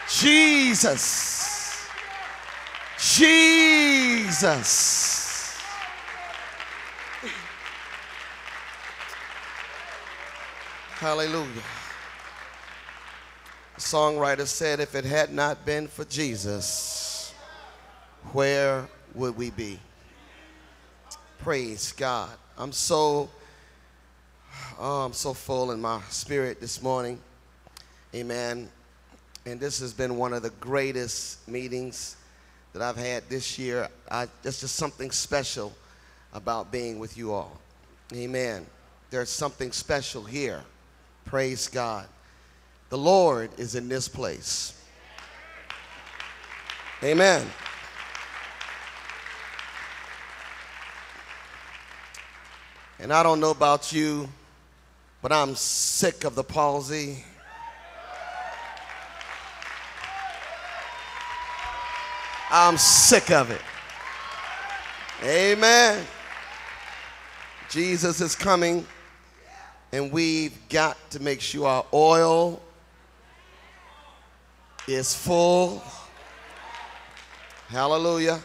Jesus. Jesus. Hallelujah. The songwriter said, if it had not been for Jesus, where would we be? Praise God. I'm so full in my spirit this morning. Amen. And this has been one of the greatest meetings that I've had this year. There's just something special about being with you all. Amen. There's something special here. Praise God. The Lord is in this place. Amen. And I don't know about you, but I'm sick of the palsy. I'm sick of it. Amen. Jesus is coming, and we've got to make sure our oil is full. Hallelujah.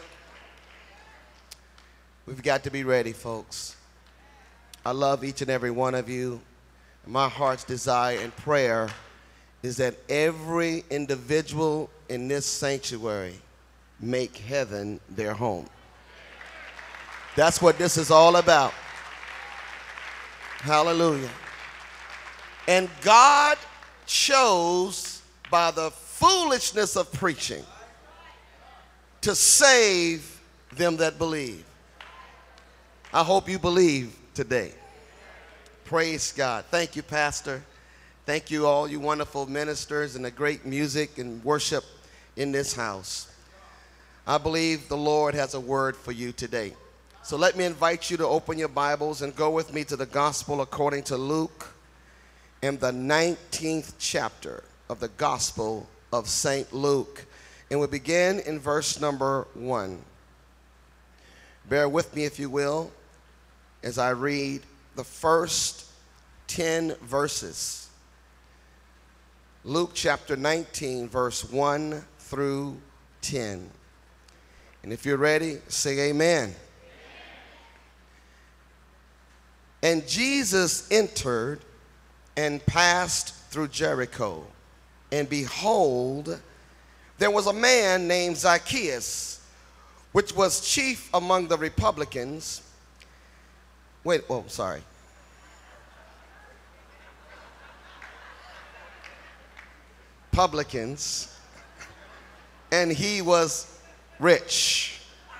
We've got to be ready, folks. I love each and every one of you. My heart's desire and prayer is that every individual in this sanctuary make heaven their home. That's what this is all about. Hallelujah. And God chose by the foolishness of preaching to save them that believe. I hope you believe today. Praise God. Thank you, Pastor. Thank you, all you wonderful ministers and the great music and worship in this house. I believe the Lord has a word for you today. So let me invite you to open your Bibles and go with me to the Gospel according to Luke in the 19th chapter of the Gospel of St. Luke. And we'll begin in verse number 1. Bear with me, if you will, as I read the first 10 verses. Luke chapter 19, verse 1 through 10. And if you're ready, say amen. And Jesus entered and passed through Jericho. And behold, there was a man named Zacchaeus, which was chief among the publicans. Publicans, and he was rich.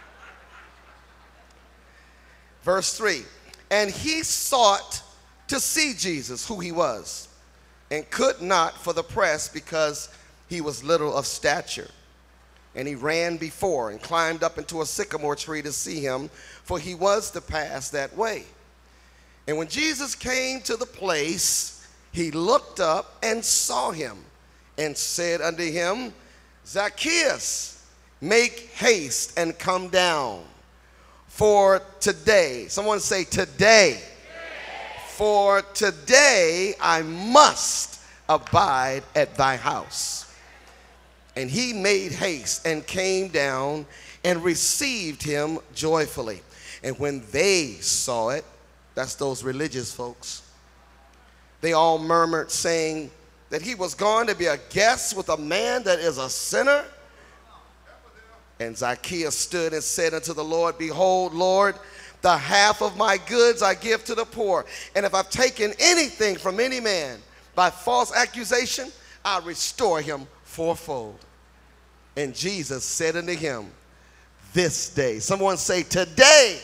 Verse 3, and he sought to see Jesus, who he was, and could not for the press, because he was little of stature. And he ran before and climbed up into a sycamore tree to see him, for he was to pass that way. And when Jesus came to the place, he looked up and saw him, and said unto him, Zacchaeus, make haste and come down, for today, someone say today, for today I must abide at thy house. And he made haste and came down and received him joyfully. And when they saw it, that's those religious folks, they all murmured, saying that he was going to be a guest with a man that is a sinner. And Zacchaeus stood and said unto the Lord, behold, Lord, the half of my goods I give to the poor. And if I've taken anything from any man by false accusation, I restore him fourfold. And Jesus said unto him, this day, someone say today,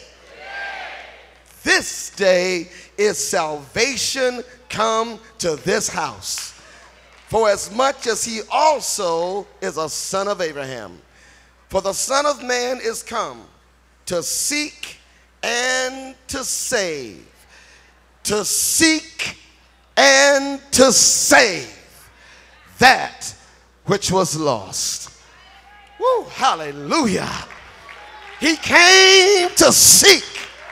this day is salvation come to this house. For as much as he also is a son of Abraham. For the Son of Man is come to seek and to save. To seek and to save that which was lost. Woo, hallelujah. He came to seek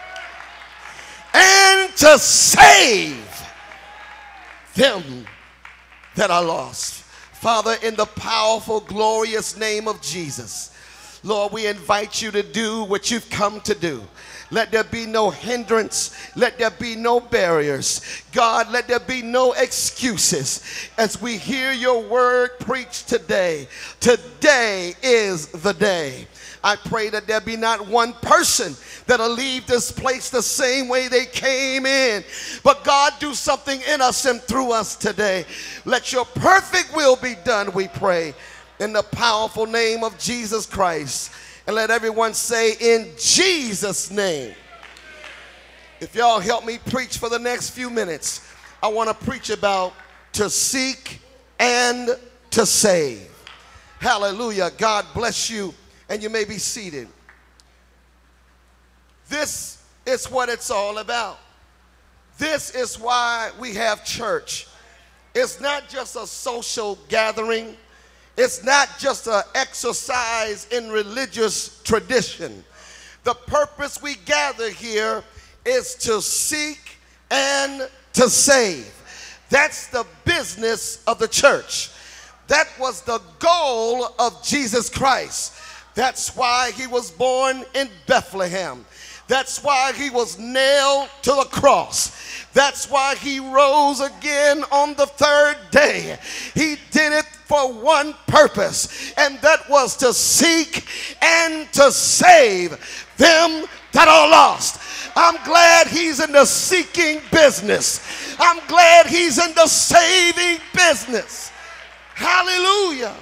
and to save them that are lost. Father, in the powerful, glorious name of Jesus, Lord, we invite you to do what you've come to do. Let there be no hindrance. Let there be no barriers. God, let there be no excuses as we hear your word preached today. Today is the day. I pray that there be not one person that'll leave this place the same way they came in. But God, do something in us and through us today. Let your perfect will be done, we pray, in the powerful name of Jesus Christ. And let everyone say, in Jesus' name. If y'all help me preach for the next few minutes, I want to preach about to seek and to save. Hallelujah. God bless you. And you may be seated. This is what it's all about. This is why we have church. It's not just a social gathering. It's not just an exercise in religious tradition. The purpose we gather here is to seek and to save. That's the business of the church. That was the goal of Jesus Christ. That's why he was born in Bethlehem. That's why he was nailed to the cross. That's why he rose again on the third day. He did it for one purpose, and that was to seek and to save them that are lost. I'm glad he's in the seeking business. I'm glad he's in the saving business. Hallelujah.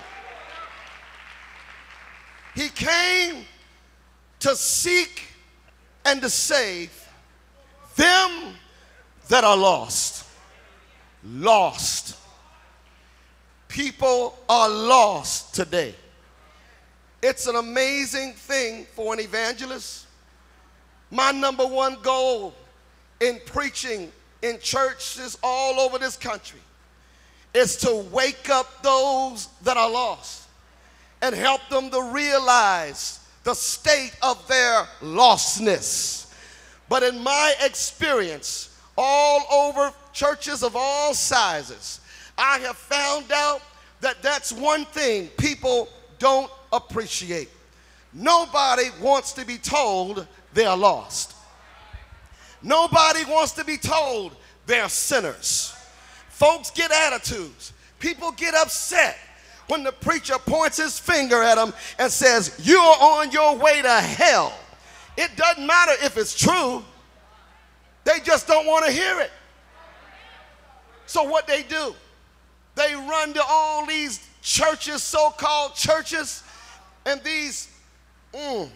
He came to seek and to save them that are lost. Lost. People are lost today. It's an amazing thing for an evangelist. My number one goal in preaching in churches all over this country is to wake up those that are lost and help them to realize the state of their lostness. But in my experience, all over churches of all sizes, I have found out that that's one thing people don't appreciate. Nobody wants to be told they're lost. Nobody wants to be told they're sinners. Folks get attitudes. People get upset when the preacher points his finger at them and says, you're on your way to hell. It doesn't matter if it's true. They just don't want to hear it. So what they do, they run to all these churches, so-called churches, and these, boy,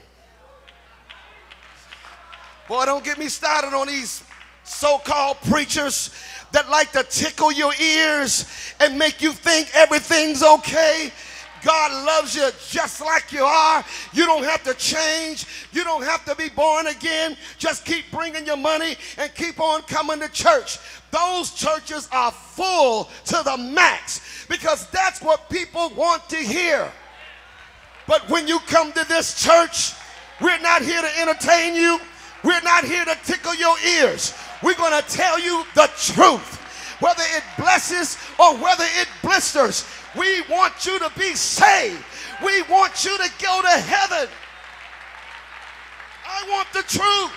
don't get me started on these so-called preachers that like to tickle your ears and make you think everything's okay. God loves you just like you are. You don't have to change. You don't have to be born again. Just keep bringing your money and keep on coming to church. Those churches are full to the max because that's what people want to hear. But when you come to this church, we're not here to entertain you. We're not here to tickle your ears. We're going to tell you the truth. Whether it blesses or whether it blisters, we want you to be saved. We want you to go to heaven. I want the truth.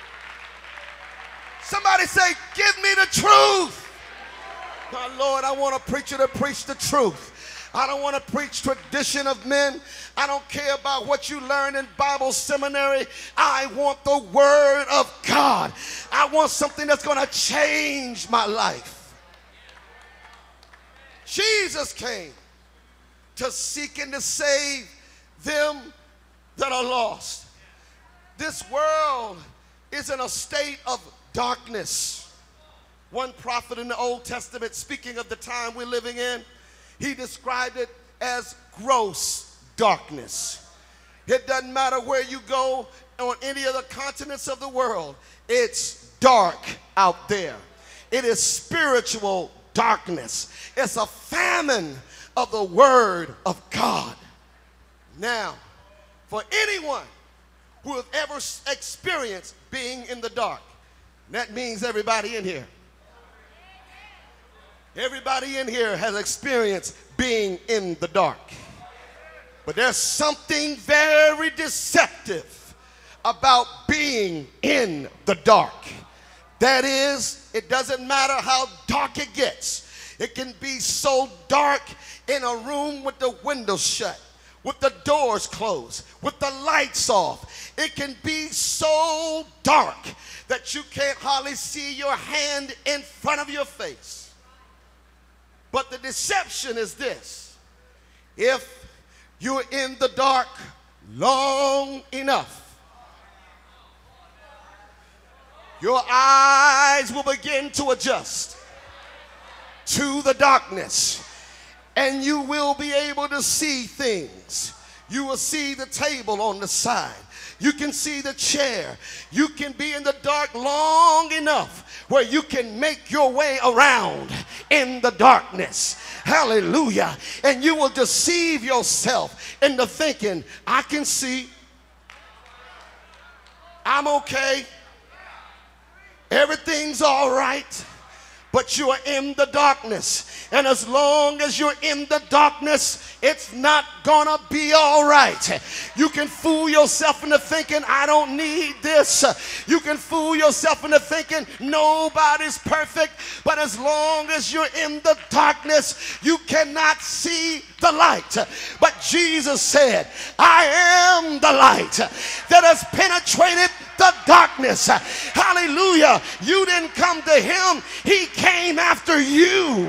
Somebody say, give me the truth. My Lord, I want a preacher to preach the truth. I don't want to preach tradition of men. I don't care about what you learn in Bible seminary. I want the word of God. I want something that's going to change my life. Jesus came to seek and to save them that are lost. This world is in a state of darkness. One prophet in the Old Testament, speaking of the time we're living in, he described it as gross darkness. It doesn't matter where you go on any of the continents of the world. It's dark out there. It is spiritual darkness. It's a famine of the word of God. Now, for anyone who has ever experienced being in the dark, that means everybody in here. Everybody in here has experienced being in the dark. But there's something very deceptive about being in the dark. That is, it doesn't matter how dark it gets. It can be so dark in a room with the windows shut, with the doors closed, with the lights off. It can be so dark that you can't hardly see your hand in front of your face. But the deception is this: if you're in the dark long enough, your eyes will begin to adjust to the darkness, and you will be able to see things. You will see the table on the side. You can see the chair. You can be in the dark long enough where you can make your way around in the darkness. Hallelujah. And you will deceive yourself into thinking, I can see, I'm okay, everything's all right. But you are in the darkness. And as long as you're in the darkness, it's not gonna be all right. You can fool yourself into thinking, I don't need this. You can fool yourself into thinking nobody's perfect. But as long as you're in the darkness, you cannot see the light. But Jesus said, I am the light that has penetrated the darkness. Hallelujah. You didn't come to him, he came after you.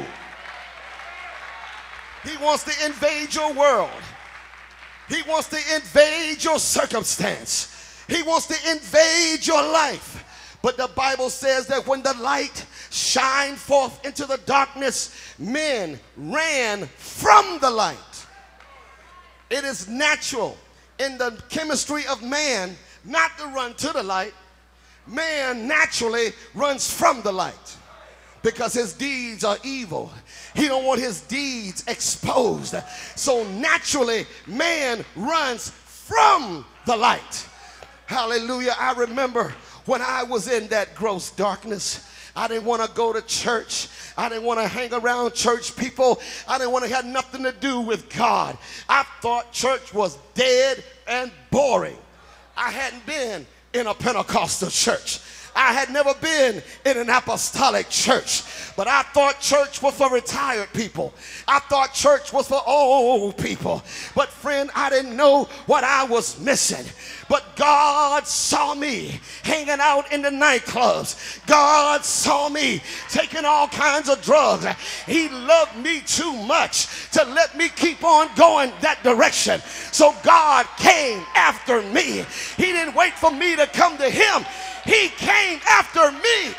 He wants to invade your world. He wants to invade your circumstance. He wants to invade your life. But the Bible says that when the light shined forth into the darkness, men ran from the light. It is natural in the chemistry of man not to run to the light. Man naturally runs from the light because his deeds are evil. He don't want his deeds exposed. So naturally, man runs from the light. Hallelujah. I remember when I was in that gross darkness, I didn't want to go to church. I didn't want to hang around church people. I didn't want to have nothing to do with God. I thought church was dead and boring. I hadn't been in a Pentecostal church. I had never been in an apostolic church, but I thought church was for retired people. I thought church was for old people. But friend, I didn't know what I was missing. But God saw me hanging out in the nightclubs. God saw me taking all kinds of drugs. He loved me too much to let me keep on going that direction. So God came after me. He didn't wait for me to come to him. He came after me.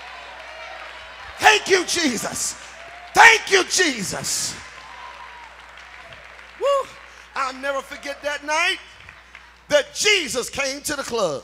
Thank you, Jesus. Thank you, Jesus. Woo. I'll never forget that night that Jesus came to the club.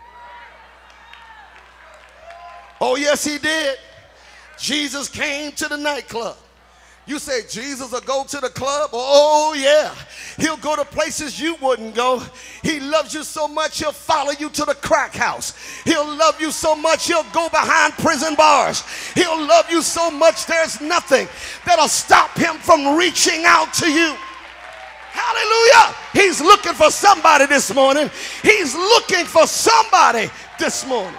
Oh, yes, he did. Jesus came to the nightclub. You say Jesus will go to the club? Oh, yeah. He'll go to places you wouldn't go. He loves you so much, he'll follow you to the crack house. He'll love you so much, he'll go behind prison bars. He'll love you so much, there's nothing that'll stop him from reaching out to you. Hallelujah. He's looking for somebody this morning. He's looking for somebody this morning.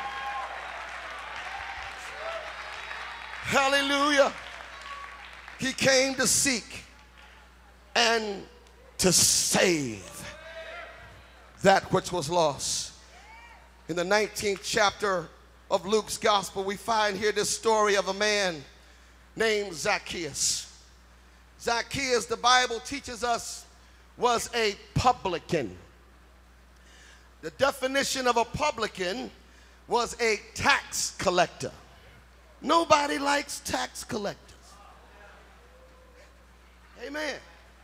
Hallelujah. He came to seek and to save that which was lost. In the 19th chapter of Luke's gospel, we find here this story of a man named Zacchaeus. Zacchaeus, the Bible teaches us, was a publican. The definition of a publican was a tax collector. Nobody likes tax collectors. Amen.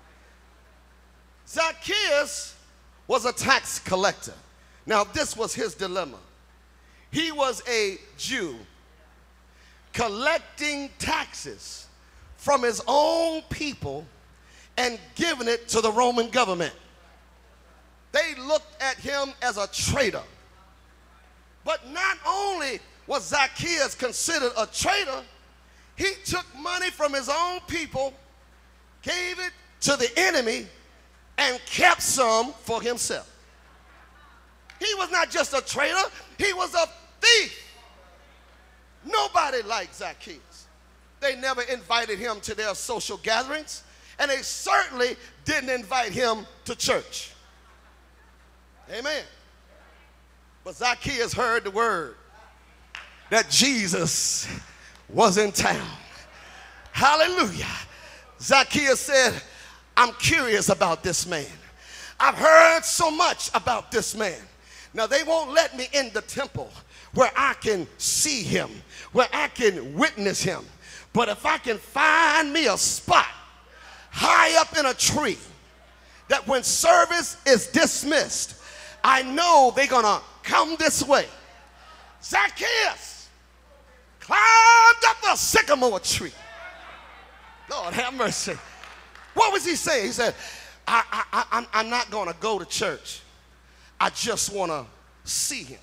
Zacchaeus was a tax collector. Now, this was his dilemma. He was a Jew collecting taxes from his own people and giving it to the Roman government. They looked at him as a traitor. But not only was Zacchaeus considered a traitor, He took money from his own people, gave it to the enemy, and kept some for himself. He was not just a traitor, he was a thief. Nobody liked Zacchaeus. They never invited him to their social gatherings, and they certainly didn't invite him to church. Amen. But Zacchaeus heard the word that Jesus was in town. Hallelujah. Zacchaeus said, I'm curious about this man. I've heard so much about this man. Now, they won't let me in the temple where I can see him, where I can witness him. But if I can find me a spot high up in a tree that when service is dismissed, I know they're going to come this way. Zacchaeus climbed up the sycamore tree. Lord have mercy. What was he saying? He said, I'm not going to go to church. I just want to see him.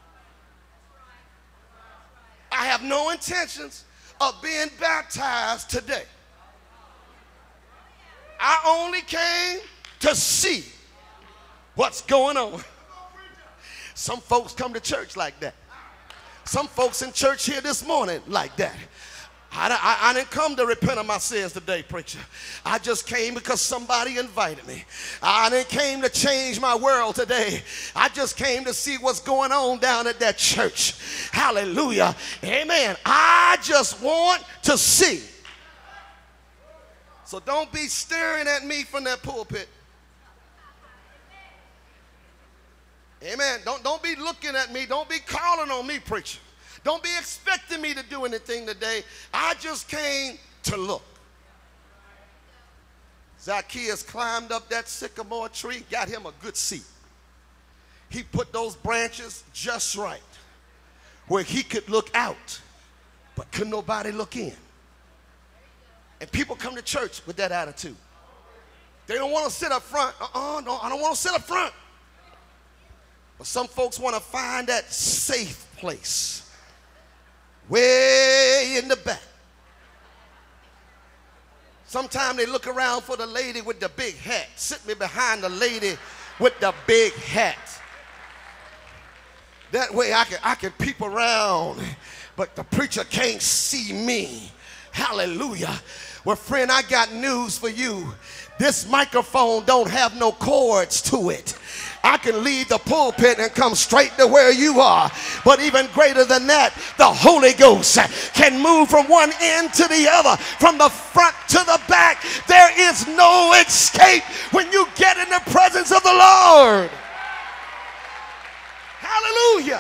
I have no intentions of being baptized today. I only came to see what's going on. Some folks come to church like that. Some folks in church here this morning like that. I didn't come to repent of my sins today, preacher. I just came because somebody invited me. I didn't came to change my world today. I just came to see what's going on down at that church. Hallelujah. Amen. I just want to see. So don't be staring at me from that pulpit. Amen. Don't be looking at me. Don't be calling on me, preacher. Don't be expecting me to do anything today. I just came to look. Zacchaeus climbed up that sycamore tree, got him a good seat. He put those branches just right where he could look out, but couldn't nobody look in. And people come to church with that attitude. They don't want to sit up front. No, I don't want to sit up front. But some folks want to find that safe place way in the back. Sometimes they look around for the lady with the big hat. Sit me behind the lady with the big hat. That way I can peep around, but the preacher can't see me. Hallelujah. Well, friend, I got news for you. This microphone don't have no cords to it. I can leave the pulpit and come straight to where you are. But even greater than that, the Holy Ghost can move from one end to the other, from the front to the back. There is no escape when you get in the presence of the Lord. Hallelujah.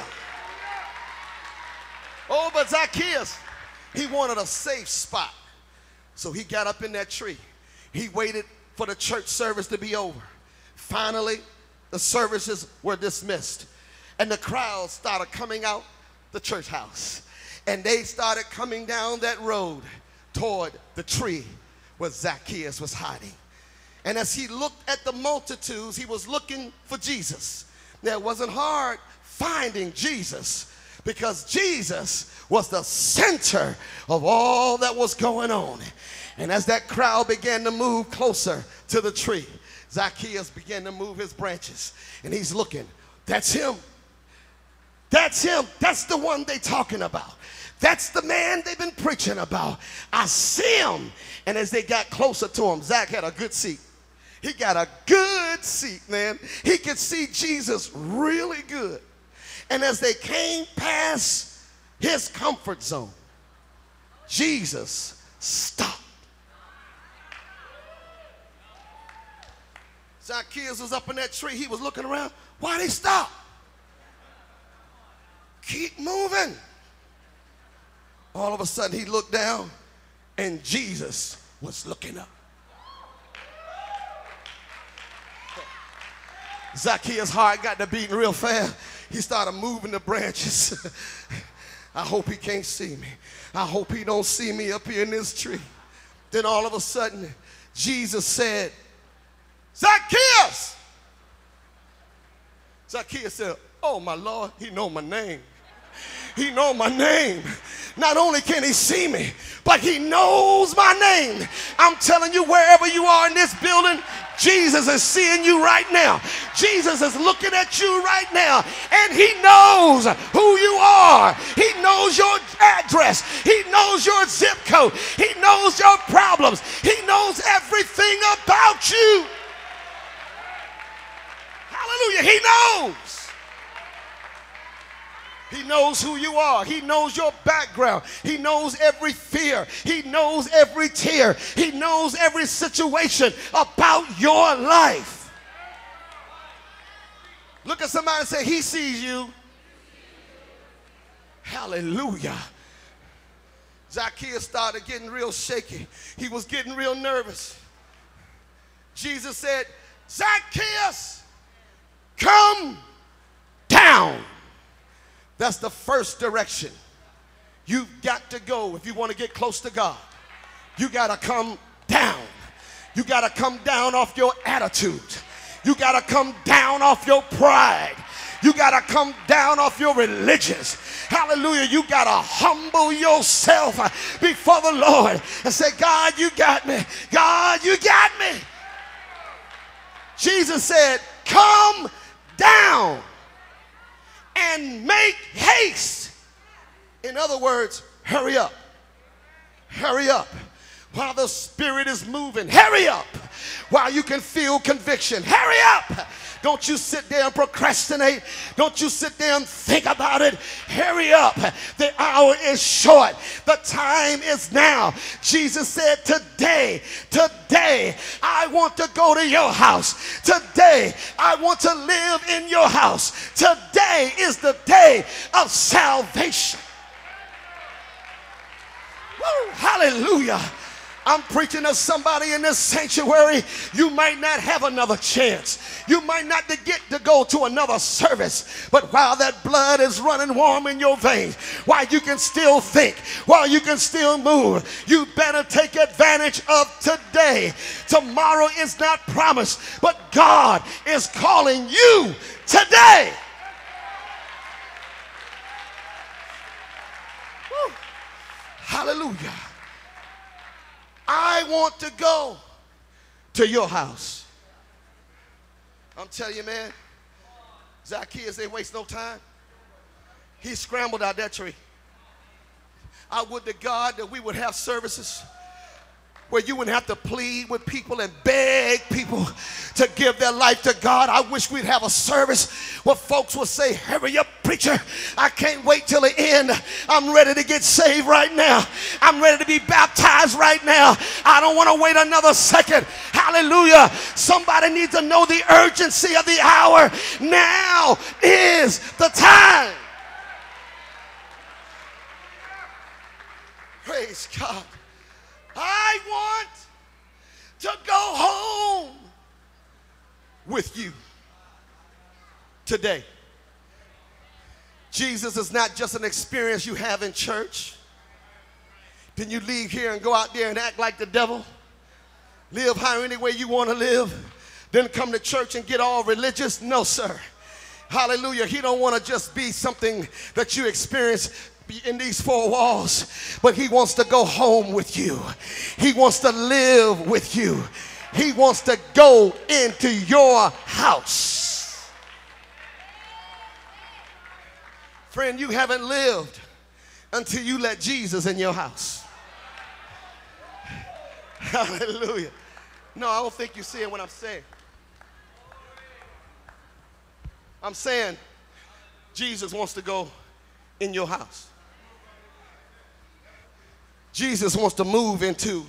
Oh, but Zacchaeus, he wanted a safe spot. So he got up in that tree. He waited for the church service to be over. Finally, the services were dismissed, and the crowd started coming out the church house, and they started coming down that road toward the tree where Zacchaeus was hiding. And as he looked at the multitudes, he was looking for Jesus. Now, it wasn't hard finding Jesus, because Jesus was the center of all that was going on. And as that crowd began to move closer to the tree, Zacchaeus began to move his branches, and he's looking. That's him. That's him. That's the one they're talking about. That's the man they've been preaching about. I see him. And as they got closer to him, Zach had a good seat. He got a good seat, man. He could see Jesus really good. And as they came past his comfort zone, Jesus stopped. Zacchaeus was up in that tree. He was looking around. Why'd he stop? Keep moving. All of a sudden, he looked down, and Jesus was looking up. Zacchaeus' heart got to beating real fast. He started moving the branches. I hope he can't see me. I hope he don't see me up here in this tree. Then all of a sudden, Jesus said, Zacchaeus! Zacchaeus said, oh, my Lord, he know my name. He knows my name. Not only can he see me, but he knows my name. I'm telling you, wherever you are in this building, Jesus is seeing you right now. Jesus is looking at you right now, and he knows who you are. He knows your address. He knows your zip code. He knows your problems. He knows everything about you. Hallelujah. He knows. He knows who you are. He knows your background. He knows every fear. He knows every tear. He knows every situation about your life. Look at somebody and say, he sees you. Hallelujah. Zacchaeus started getting real shaky. He was getting real nervous. Jesus said, Zacchaeus, come down. That's the first direction you've got to go if you want to get close to God. You got to come down. You got to come down off your attitude. You got to come down off your pride. You got to come down off your religions. Hallelujah. You got to humble yourself before the Lord and say, God, you got me. God, you got me. Jesus said, come down and make haste. In other words, hurry up. Hurry up. While the Spirit is moving, hurry up. While you can feel conviction, hurry up. Don't you sit there and procrastinate. Don't you sit there and think about it. Hurry up. The hour is short. The time is now. Jesus said, today, I want to go to your house. Today, I want to live in your house. Today is the day of salvation. Woo, hallelujah. I'm preaching to somebody in this sanctuary. You might not have another chance. You might not get to go to another service. But while that blood is running warm in your veins, while you can still think, while you can still move, you better take advantage of today. Tomorrow is not promised, but God is calling you today. Woo. Hallelujah. I want to go to your house. I'm telling you, man, Zacchaeus ain't waste no time. He scrambled out that tree. I would to God that we would have services where you wouldn't have to plead with people and beg people to give their life to God. I wish we'd have a service where folks would say, hurry up, preacher. I can't wait till the end. I'm ready to get saved right now. I'm ready to be baptized right now. I don't want to wait another second. Hallelujah. Somebody needs to know the urgency of the hour. Now is the time. Praise God. I want to go home with you today. Jesus is not just an experience you have in church. Then you leave here and go out there and act like the devil. Live how any way you want to live. Then come to church and get all religious. No, sir. Hallelujah. He don't want to just be something that you experience in these four walls, but he wants to go home with you. He wants to live with you. He wants to go into your house. Friend, you haven't lived until you let Jesus in your house. Hallelujah. No, I don't think you see it what I'm saying. I'm saying Jesus wants to go in your house. Jesus wants to move into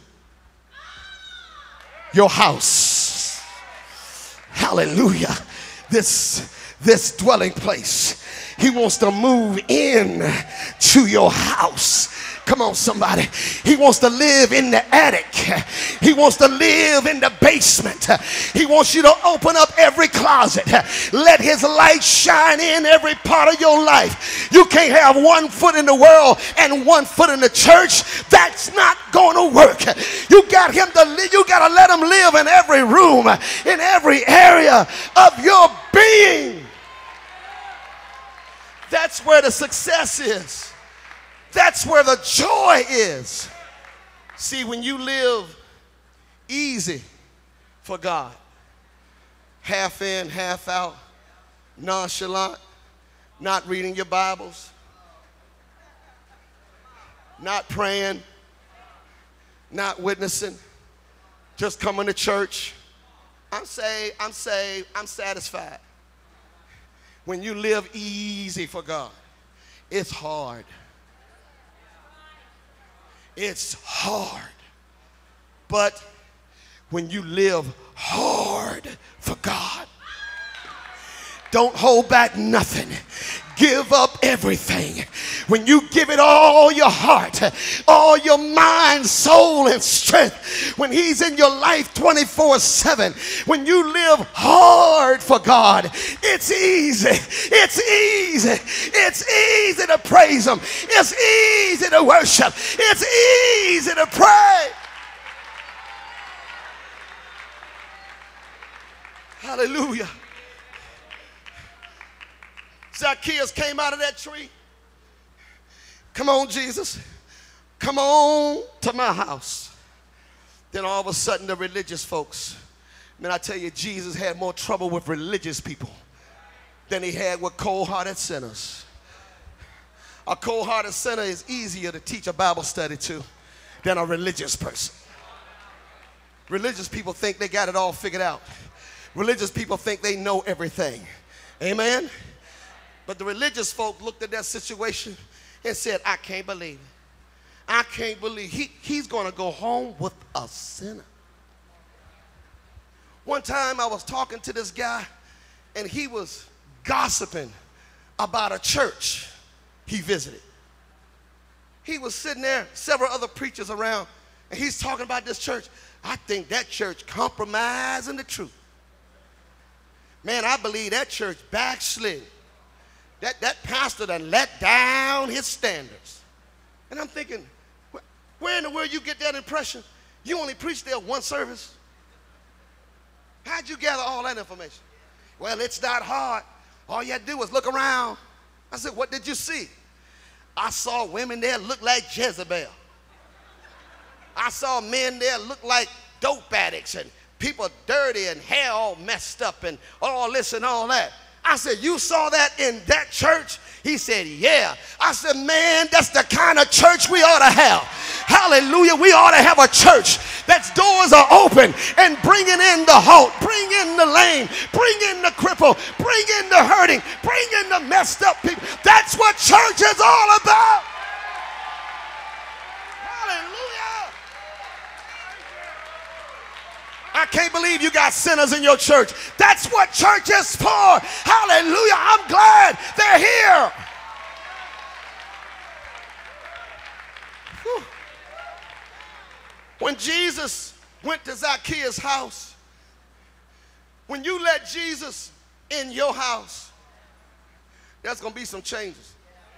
your house. Hallelujah. This dwelling place. He wants to move in to your house. Come on, somebody. He wants to live in the attic. He wants to live in the basement. He wants you to open up every closet. Let his light shine in every part of your life. You can't have 1 foot in the world and 1 foot in the church. That's not going to work. You got him to live. You got to let him live in every room, in every area of your being. That's where the success is. That's where the joy is. See, when you live easy for God, half in, half out, nonchalant, not reading your Bibles, not praying, not witnessing, just coming to church. I'm saved, I'm saved, I'm satisfied. When you live easy for God, it's hard. It's hard. But when you live hard for God, don't hold back nothing. Give up everything. When you give it all your heart, all your mind, soul, and strength, when he's in your life 24/7, when you live hard for God, it's easy. It's easy. It's easy to praise him. It's easy to worship. It's easy to pray. Hallelujah. Zacchaeus came out of that tree. Come on, Jesus. Come on to my house. Then all of a sudden the religious folks, man, I tell you, Jesus had more trouble with religious people than he had with cold-hearted sinners. A cold-hearted sinner is easier to teach a Bible study to than a religious person. Religious people think they got it all figured out. Religious people think they know everything. Amen? But the religious folk looked at that situation and said, I can't believe it. I can't believe he's going to go home with a sinner. One time I was talking to this guy, and he was gossiping about a church he visited. He was sitting there, several other preachers around, and he's talking about this church. I think that church compromising the truth. Man, I believe that church backslid. That pastor done let down his standards. And I'm thinking, where in the world you get that impression? You only preached there one service. How'd you gather all that information? Well, it's not hard. All you had to do was look around. I said, what did you see? I saw women there look like Jezebel. I saw men there look like dope addicts and people dirty and hair all messed up and all this and all that. I said, you saw that in that church? He said, yeah. I said, man, that's the kind of church we ought to have. Hallelujah. We ought to have a church that's doors are open and bringing in the halt, bring in the lame, bring in the cripple, bring in the hurting, bring in the messed up people. That's what church is all about. I can't believe you got sinners in your church. That's what church is for. Hallelujah. I'm glad they're here. Whew. When Jesus went to Zacchaeus' house, when you let Jesus in your house, there's going to be some changes.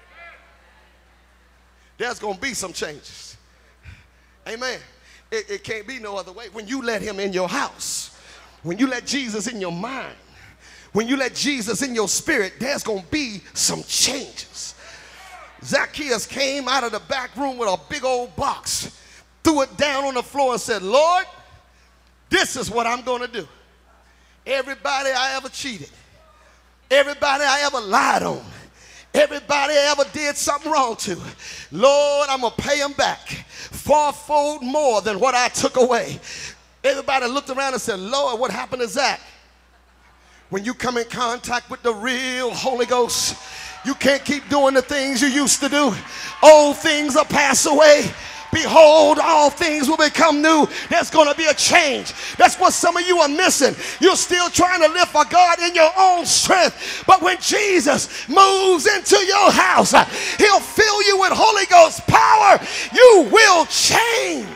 There's going to be some changes. Amen. It can't be no other way. When you let him in your house, when you let Jesus in your mind, when you let Jesus in your spirit, there's going to be some changes. Zacchaeus came out of the back room with a big old box, threw it down on the floor and said, Lord, this is what I'm going to do. Everybody I ever cheated, everybody I ever lied on, everybody I ever did something wrong to, Lord, I'm going to pay them back fourfold more than what I took away. Everybody looked around and said, Lord, what happened to Zach? When you come in contact with the real Holy Ghost, you can't keep doing the things you used to do. Old things are passed away. Behold, all things will become new. There's going to be a change. That's what some of you are missing. You're still trying to live for God in your own strength. But when Jesus moves into your house, he'll fill you with Holy Ghost power. You will change.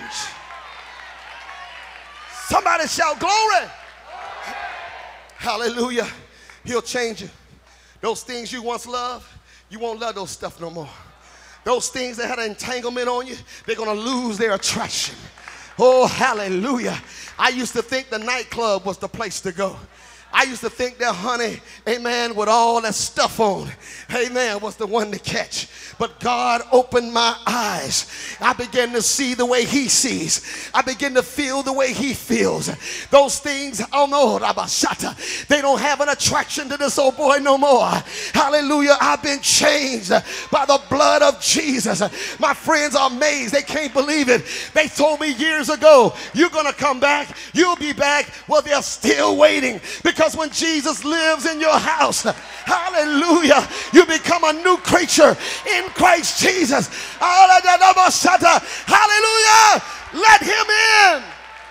Somebody shout glory. Hallelujah. He'll change you. Those things you once loved, you won't love those stuff no more. Those things that had an entanglement on you, they're going to lose their attraction. Oh, hallelujah. I used to think the nightclub was the place to go. I used to think that honey, amen, with all that stuff on, amen, was the one to catch. But God opened my eyes. I began to see the way he sees. I began to feel the way he feels. Those things, oh no, Rabashata, they don't have an attraction to this old boy no more. Hallelujah. I've been changed by the blood of Jesus. My friends are amazed. They can't believe it. They told me years ago, you're going to come back. You'll be back. Well, they're still waiting, because when Jesus lives in your house, hallelujah, you become a new creature in Christ Jesus. Hallelujah. Let him in.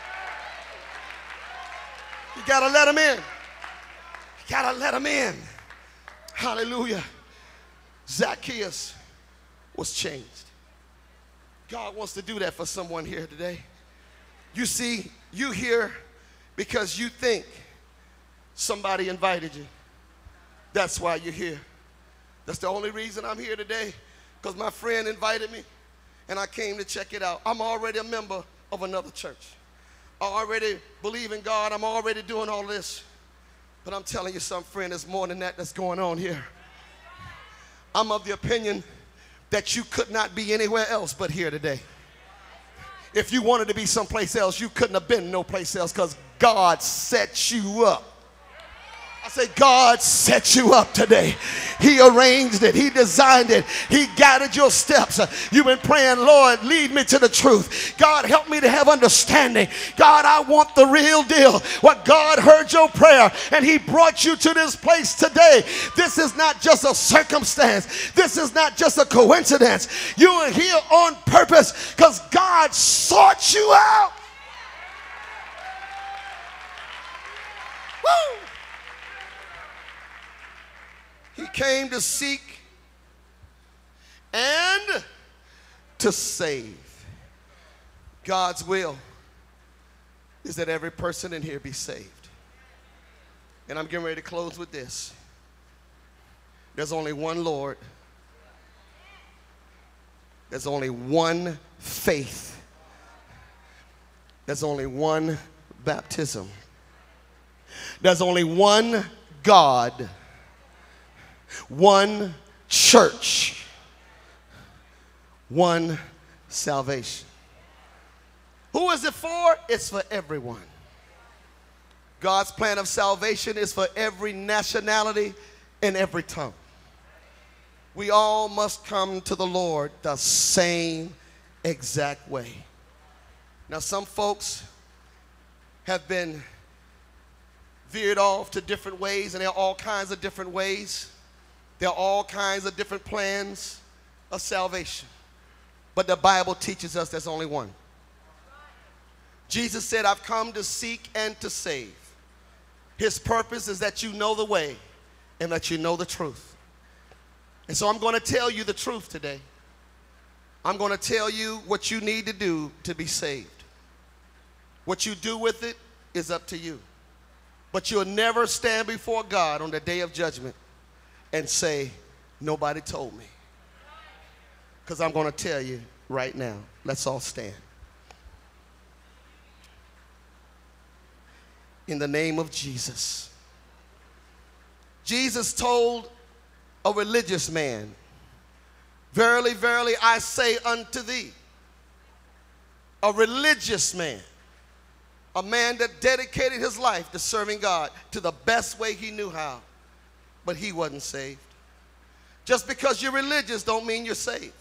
You got to let him in. You got to let him in. Hallelujah. Zacchaeus was changed. God wants to do that for someone here today. You see, you here because you think somebody invited you. That's why you're here. That's the only reason I'm here today, because my friend invited me and I came to check it out. I'm already a member of another church. I already believe in God. I'm already doing all this. But I'm telling you something, friend, there's more than that that's going on here. I'm of the opinion that you could not be anywhere else but here today. If you wanted to be someplace else, you couldn't have been no place else, because God set you up. I say God set you up today. He arranged it. He designed it. He guided your steps. You've been praying, Lord, lead me to the truth. God, help me to have understanding. God, I want the real deal. What God heard your prayer and he brought you to this place today. This is not just a circumstance. This is not just a coincidence. You are here on purpose because God sought you out. Woo! He came to seek and to save. God's will is that every person in here be saved. And I'm getting ready to close with this. There's only one Lord. There's only one faith. There's only one baptism. There's only one God. One church, one salvation. Who is it for? It's for everyone. God's plan of salvation is for every nationality and every tongue. We all must come to the Lord the same exact way. Now, some folks have been veered off to different ways, and there are all kinds of different ways. There are all kinds of different plans of salvation. But the Bible teaches us there's only one. Jesus said, I've come to seek and to save. His purpose is that you know the way and that you know the truth. And so I'm going to tell you the truth today. I'm going to tell you what you need to do to be saved. What you do with it is up to you. But you'll never stand before God on the day of judgment and say, nobody told me. Because I'm going to tell you right now. Let's all stand. In the name of Jesus. Jesus told a religious man, verily, verily, I say unto thee. A religious man. A man that dedicated his life to serving God to the best way he knew how. But he wasn't saved. Just because you're religious don't mean you're saved.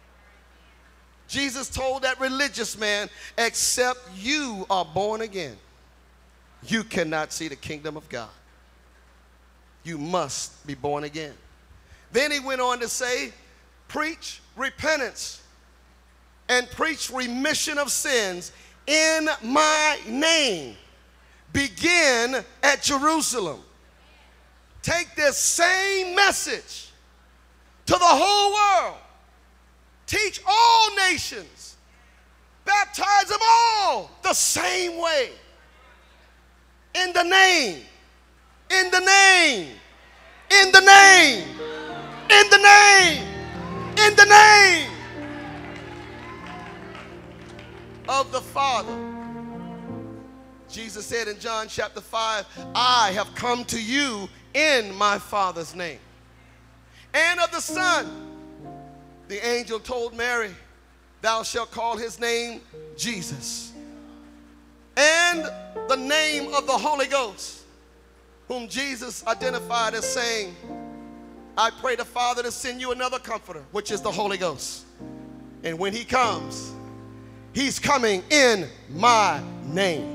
Jesus told that religious man, except you are born again, you cannot see the kingdom of God. You must be born again. Then he went on to say, preach repentance and preach remission of sins in my name. Begin at Jerusalem. Take this same message to the whole world. Teach all nations. Baptize them all the same way. In the name. In the name. In the name. In the name. In the name of the Father, Jesus said in John chapter 5, I have come to you in my Father's name. And of the Son, the angel told Mary, thou shalt call his name Jesus. And the name of the Holy Ghost, whom Jesus identified as saying, I pray the Father to send you another comforter, which is the Holy Ghost. And when he comes, he's coming in my name.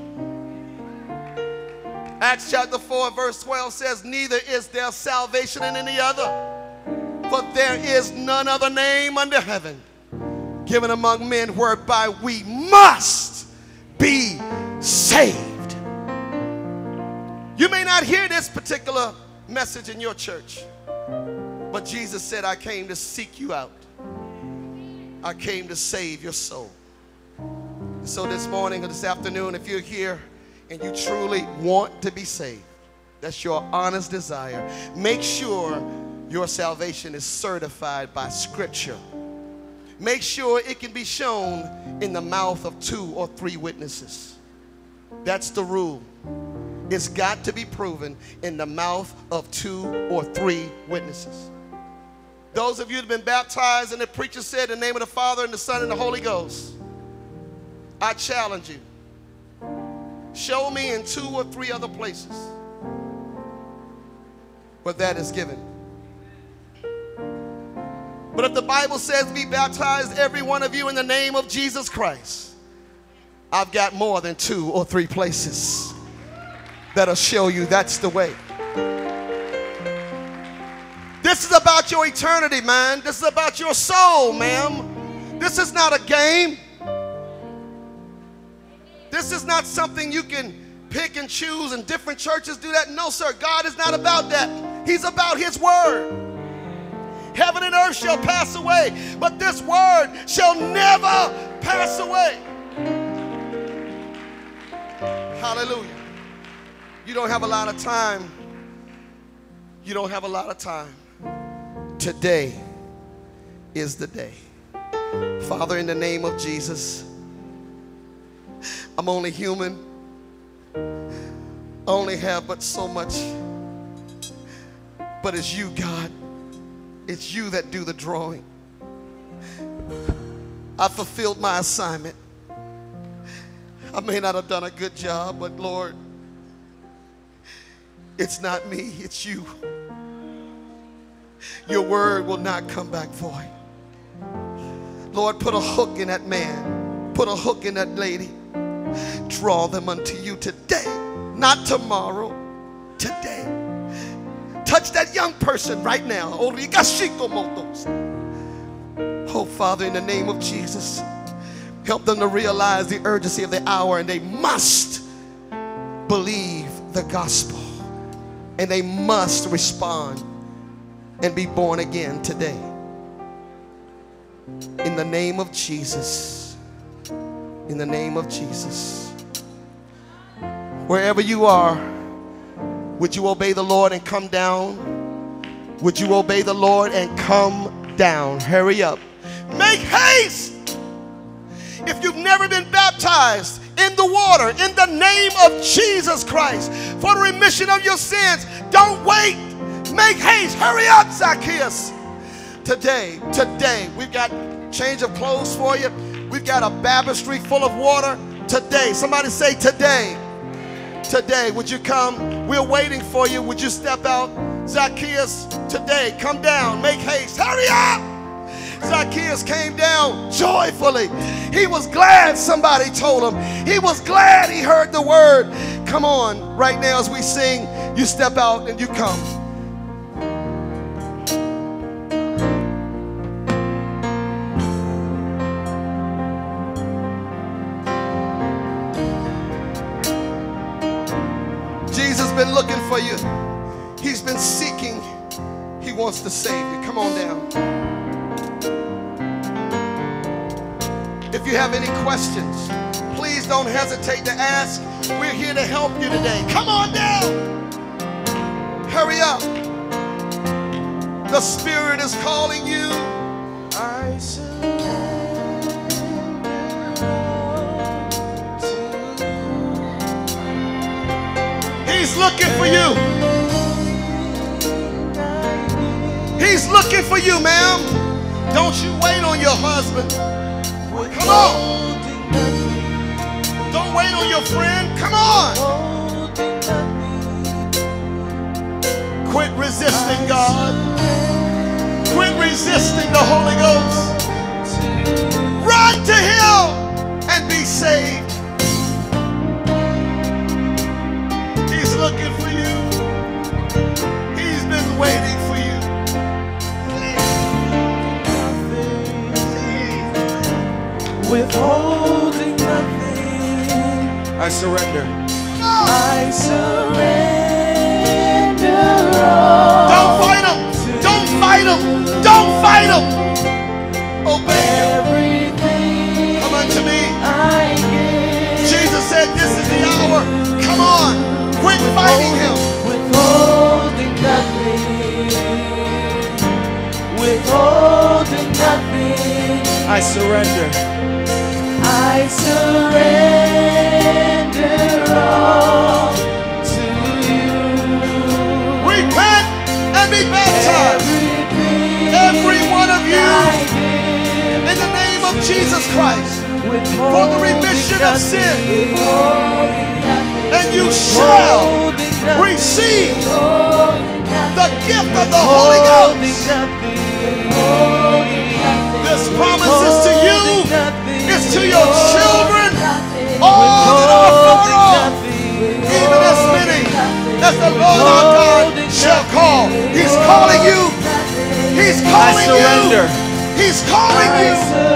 Acts chapter 4 verse 12 says, neither is there salvation in any other, for there is none other name under heaven given among men whereby we must be saved. You may not hear this particular message in your church, but Jesus said, I came to seek you out. I came to save your soul. So this morning or this afternoon, if you're here and you truly want to be saved, that's your honest desire, make sure your salvation is certified by Scripture. Make sure it can be shown in the mouth of 2 or 3 witnesses. That's the rule. It's got to be proven in the mouth of 2 or 3 witnesses. Those of you that have been baptized and the preacher said in the name of the Father and the Son and the Holy Ghost, I challenge you. Show me in 2 or 3 other places where that is given. But if the Bible says be baptized, every one of you, in the name of Jesus Christ, I've got more than 2 or 3 places that'll show you that's the way. This is about your eternity, man. This is about your soul, ma'am. This is not a game. This is not something you can pick and choose, and different churches do that. No, sir. God is not about that. He's about his word. Heaven and earth shall pass away, but this word shall never pass away. Hallelujah. You don't have a lot of time. You don't have a lot of time. Today is the day. Father, in the name of Jesus, I'm only human. I only have but so much. But it's you, God. It's you that do the drawing. I fulfilled my assignment. I may not have done a good job, but Lord, it's not me, it's you. Your word will not come back void. Lord, put a hook in that man. Put a hook in that lady. Draw them unto you today, not tomorrow, today. Touch that young person right now. Oh, Father, in the name of Jesus, help them to realize the urgency of the hour, and they must believe the gospel, and they must respond and be born again today. In the name of Jesus. In the name of Jesus. Wherever you are, would you obey the Lord and come down? Would you obey the Lord and come down? Hurry up. Make haste. If you've never been baptized in the water, in the name of Jesus Christ, for the remission of your sins, don't wait. Make haste. Hurry up, Zacchaeus. Today, we've got change of clothes for you. We've got a baptistry full of water. Today, somebody say today. Today, would you come? We're waiting for you. Would you step out? Zacchaeus, today, come down. Make haste. Hurry up. Zacchaeus came down joyfully. He was glad somebody told him. He was glad he heard the word. Come on, right now as we sing, you step out and you come. Jesus has been looking for you. He's been seeking. He wants to save you. Come on down. If you have any questions, please don't hesitate to ask. We're here to help you today. Come on down. Hurry up. The Spirit is calling you. I surrender all to you. looking for you. He's looking for you, ma'am. Don't you wait on your husband. Come on. Don't wait on your friend. Come on. Quit resisting God. Quit resisting the Holy Ghost. Run to Him and be saved. He's looking for you. He's been waiting for you. Withholding nothing. I surrender. I surrender all. Don't fight him. Don't fight him. Don't fight him. Obey him. Everything Come unto me. I give. Jesus said, this is the hour. Come on. Quit fighting him. Withholding nothing. Withholding nothing. I surrender. I surrender all to you. Repent and be baptized. Every one of you. In the name of Jesus Christ. For the remission of sin. And you shall receive the gift of the Holy Ghost. This promise is to you. It's to your children. All that are far off. Even as many as the Lord our God shall call. He's calling you. He's calling you. He's calling you.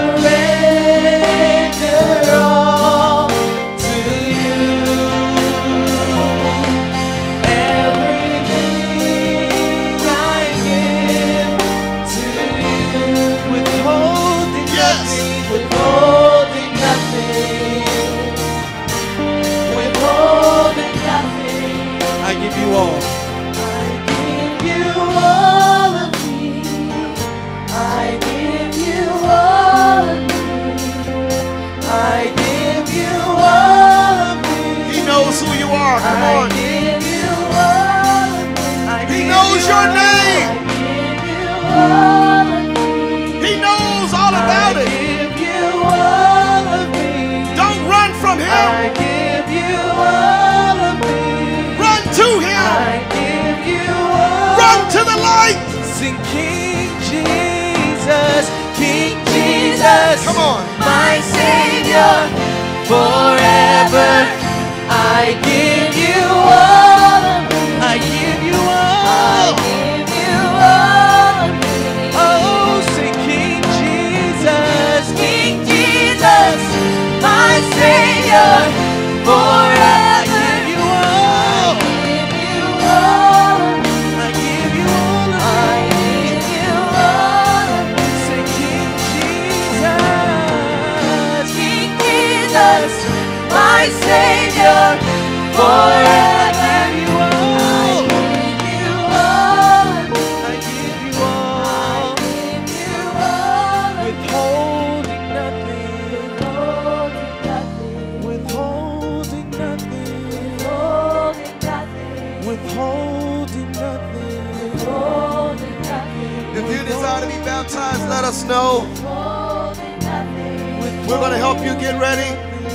Surrender all to you. Everything I give to you. Withholding nothing. Withholding nothing. Withholding nothing. I give you all. I give you all of me. I give you all of me. I give you all of me. He knows who you are. Come I on. give you all of me. He knows your name. I give you all of me. He knows all about I it. give you all of me. Don't run from I him. give you all of me. Run to him. I give you all. Run to the light. Sing King Jesus, King Jesus. Come on. My Savior, forever. I give you all of me. I give you all. I give you all of me. Oh, sing King Jesus, King Jesus. My Savior, forever. I give you all. I give you all of me. I give you all of me. I give you all of me. Say King Jesus, King Jesus, my Savior, forever. I give you all. I give you all. I give you all. Withholding nothing. Withholding nothing. Withholding nothing. If you desire to be baptized, let us know. We're going to help you get ready.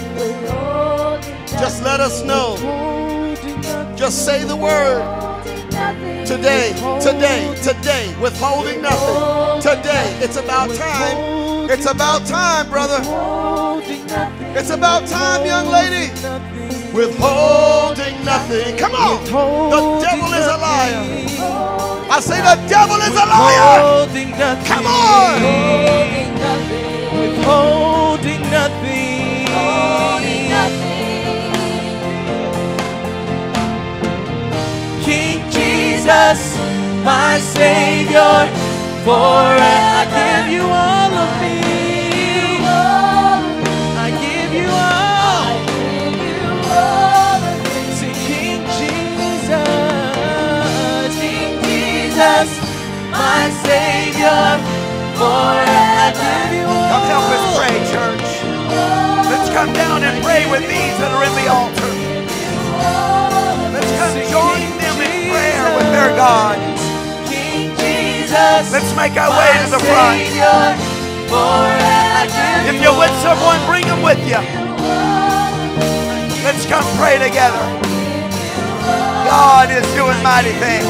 Just let us know. Just say the word. Today, today, today. Withholding nothing. Today. It's about time. It's about time, brother. It's about time, young lady. Withholding nothing. Come on. The devil is a liar. I say the devil is a liar. Come on. Withholding nothing. King Jesus, my Savior, forever. I give you all of me. I give you all. Say King Jesus, King Jesus, my Savior, forever. I give you all. Come help us pray, church. Let's come down and pray with these that are in the altar. Let's come join God. King Jesus, Let's make our way to the front. If you're with someone, bring them with you. Let's come pray together. God is doing mighty things.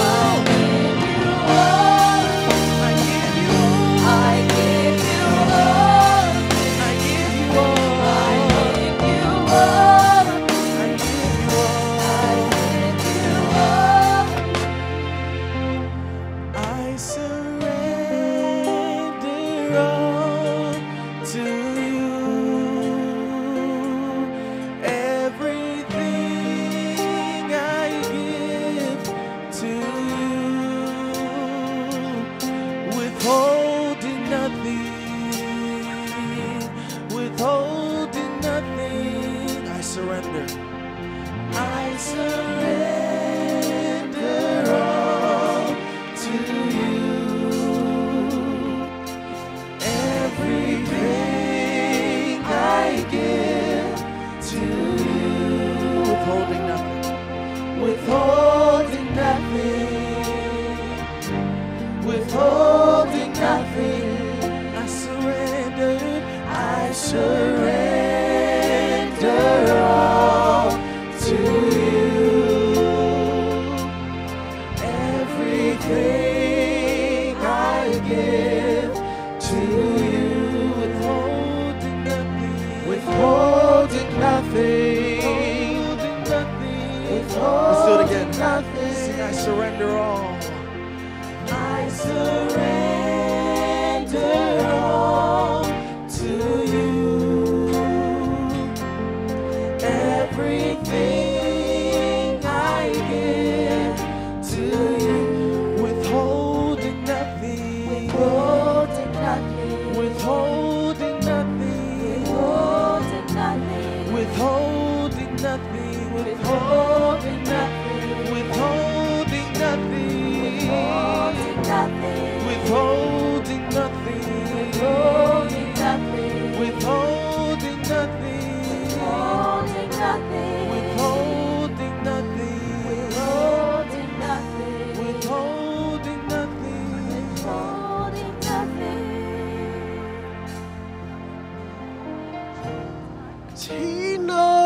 He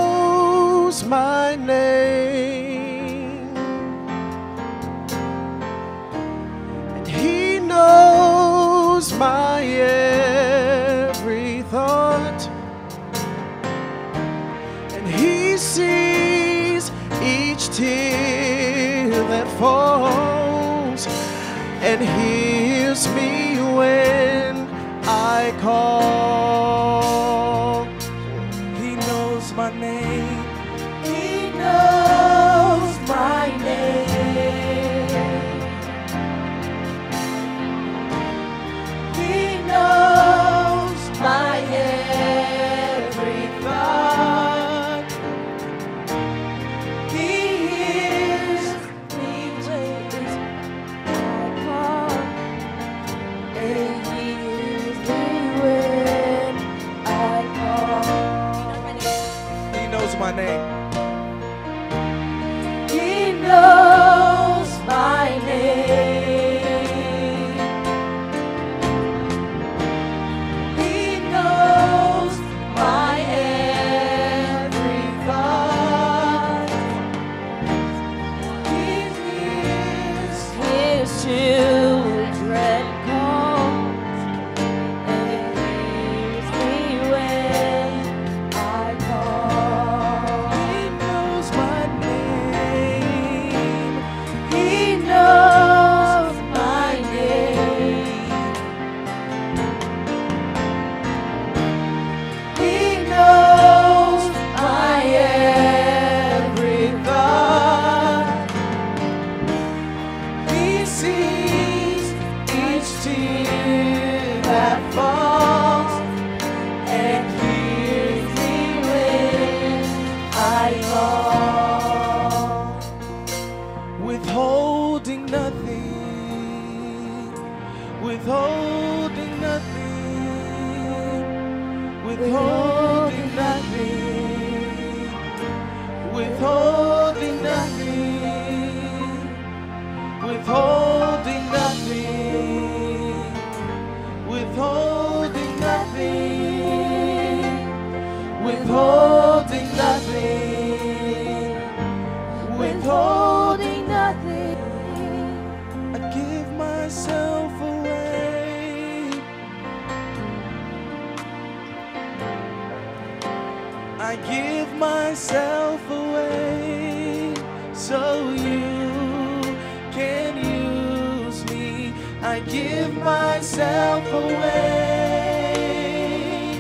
knows my name, and He knows my every thought, and He sees each tear that falls, and hears me when I call. My name. He knows my name. He knows my every thought. He hears me when I call, and He hears me when I call. My name. He knows my name. He knows my every thought. He hears His children call, and hears me when I call. Withholding nothing, withholding nothing, withholding nothing, withholding nothing, I give myself away so you can use me. I give myself away.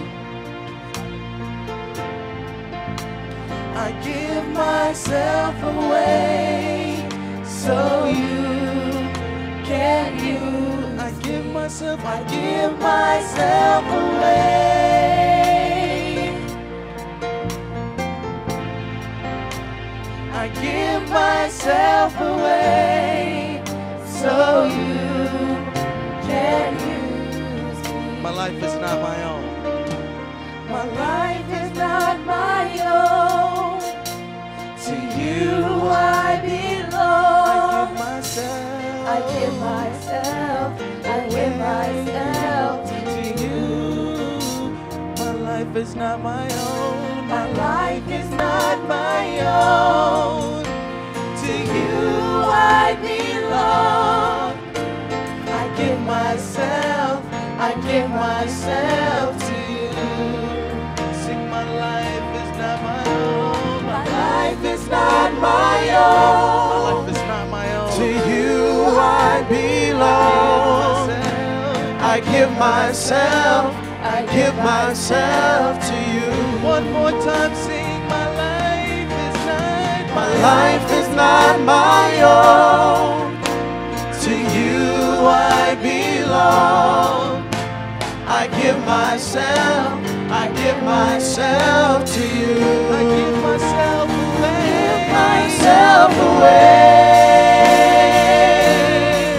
I give myself away so you can use. I give myself away. I give myself away so you can use me. My life is not my own. My life is not my own. To you I belong. I give myself. I give myself to you. My life is not my own. My life is not my own. To you I belong. I give myself to you. Sing, my life is not my own. My life is not my My own. life is not my own. To you I belong. I give myself to you. One more time, sing, my life is not My life is not my own. To you I belong. I give myself to you. I give myself away. Myself away.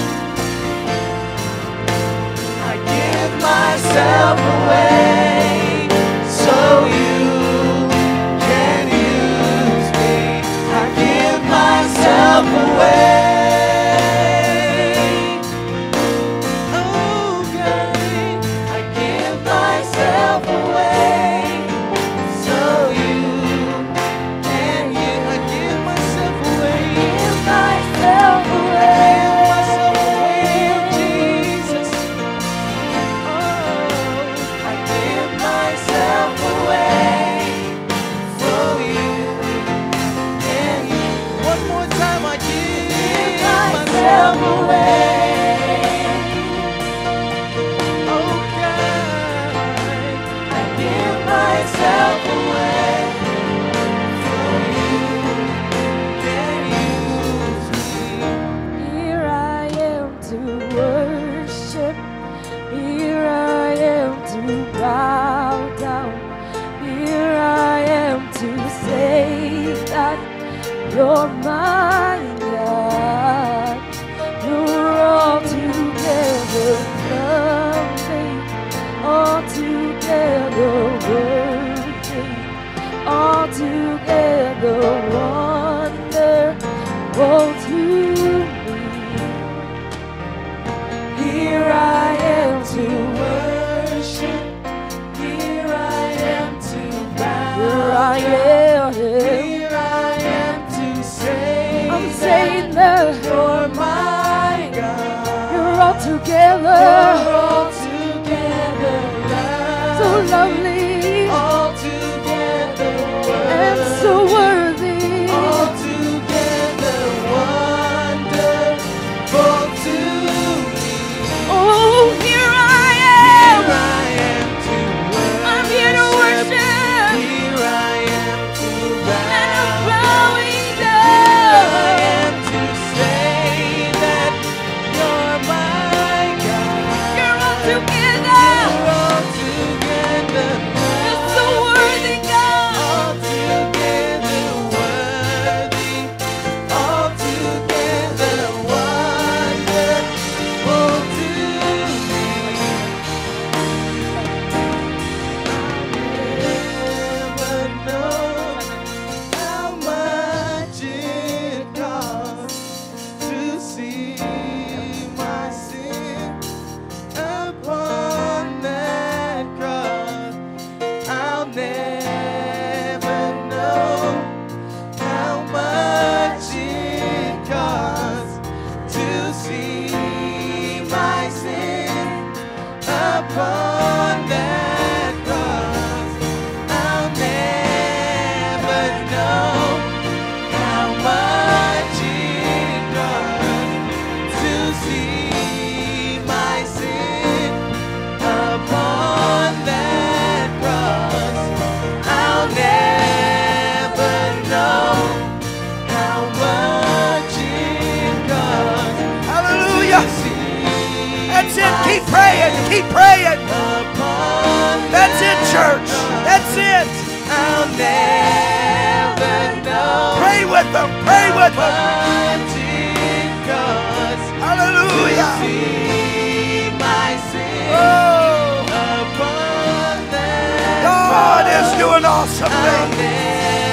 I give myself away so you can use me. I give myself away. Oh God, I give myself away so you can use. I give myself away. Give myself away. Myself away, Jesus. Oh, I give myself away so you can use. one more time, I give Myself away. Oh God, I give myself away. So you can use me. Here I am to worship. Here I am to bow down. Here I am to say that you're my God. You're altogether lovely, altogether worthy, altogether wonderful to me. Here I am to worship. Here I am to bow. Here I am. here I am to say I'm saying that you're my God. you're all together, All together so lovely, lovely all together and so worthy. all together wonderful to me. Oh, here I Here am. I am to worship. I'm here to worship. Here I am to And I'm bow. bowing Here I down. am to say that you're my God. You're all together, You're all together Him. Pray with Him. Hallelujah. Oh, God is doing awesome things.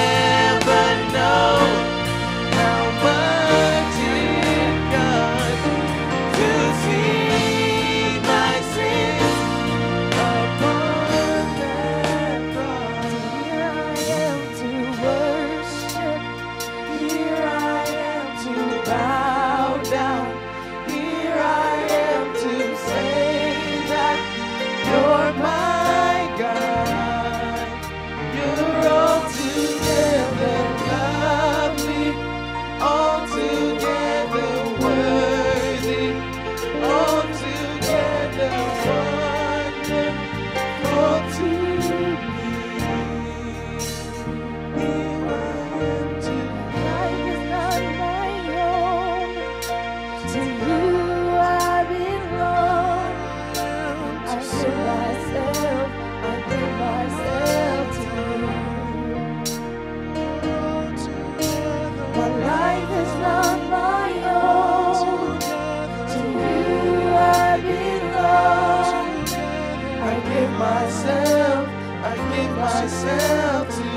Myself to you.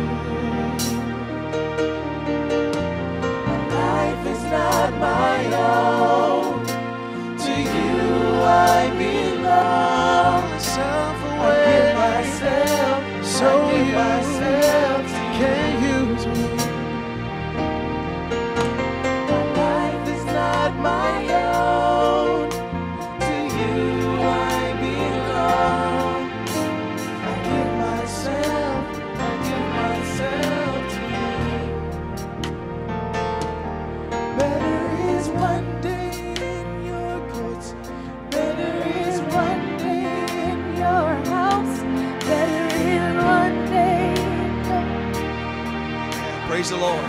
Life is not my own. To you I belong. I give myself so you can use me. Life is not my own. To you I belong. I give myself to you. Better is one day in your courts. Better is one day in your house. Better is one day in your... Praise the Lord.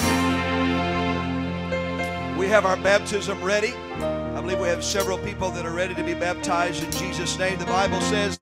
We have our baptism ready. I believe we have several people that are ready to be baptized in Jesus' name. The Bible says